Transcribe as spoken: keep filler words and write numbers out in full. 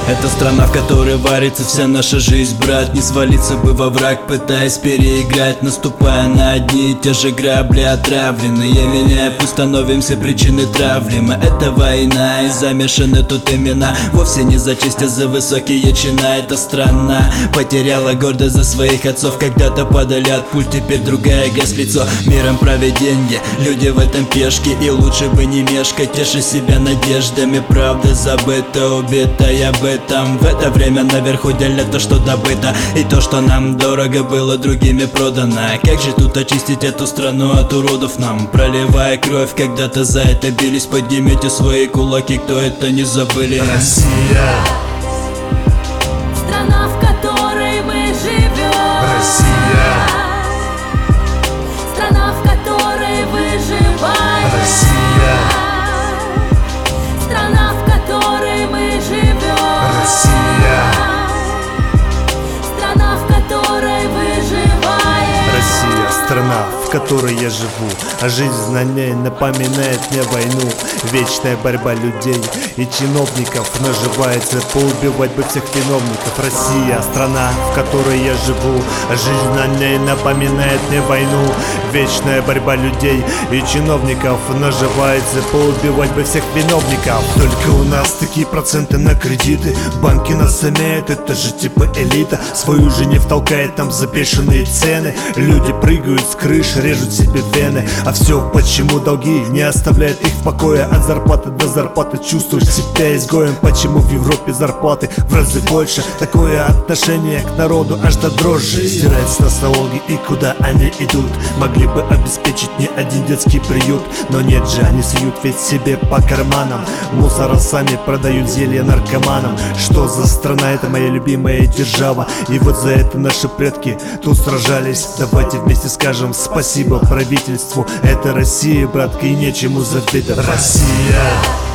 Это страна, в которой варится вся наша жизнь, брат. Не свалиться бы во враг, пытаясь переиграть, наступая на одни и те же грабли. Отравленные меня, пусть становимся причиной травли. Мы — это война, и замешаны тут имена. Вовсе не за честь, а за высокие чина. Эта страна потеряла гордость за своих отцов. Когда-то падали от пуль, теперь другая грязь лицо. Миром правят деньги, люди в этом пешки, и лучше бы не мешкать, теши себя надеждами. Правда забыта, убита, я об этом. В это время наверху делят то, что добыто, и то, что нам дорого, было другими продано. Как же тут очистить эту страну от уродов нам, проливая кровь? Когда-то за это бились, поднимите свои кулаки, кто это не забыли. Россия, страна, в которой мы живем. Россия, страна, в которой выживаем. Россия, страна, в которой мы живем. Россия, страна, в которой выживаем. Россия, страна, в которой я живу, а жизнь на ней напоминает мне войну. Вечная борьба людей и чиновников наживается поубивать бы всех виновников. Россия, страна, в которой я живу, а жизнь на ней напоминает мне войну. Вечная борьба людей и чиновников наживается поубивать бы всех виновников. Только у нас такие проценты на кредиты, банки нас имеют, это же типа элита. Свою же не втолкает там за бешеные цены. Люди прыгают с крыш, режут себе вены. А все почему долги не оставляют их в покое? От зарплаты до зарплаты чувствуешь себя изгоем. Почему в Европе зарплаты в разы больше? Такое отношение к народу аж до дрожи. Стирают с нас налоги, и куда они идут? Могли бы обеспечить не один детский приют, но нет же, они суют ведь себе по карманам. Мусора сами продают зелья наркоманам. Что за страна? Это моя любимая держава, и вот за это наши предки тут сражались. Давайте вместе скажем спасибо правительству. Это Россия, братка, и нечему завидовать. Россия,